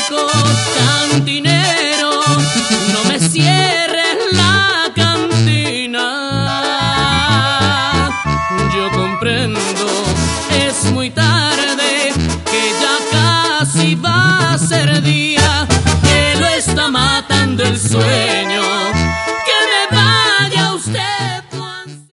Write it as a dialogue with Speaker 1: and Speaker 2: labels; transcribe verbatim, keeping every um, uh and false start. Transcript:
Speaker 1: chico cantinero, no me cierres la cantina. Yo comprendo, es muy tarde, que ya casi va a ser día, que lo está matando el sueño.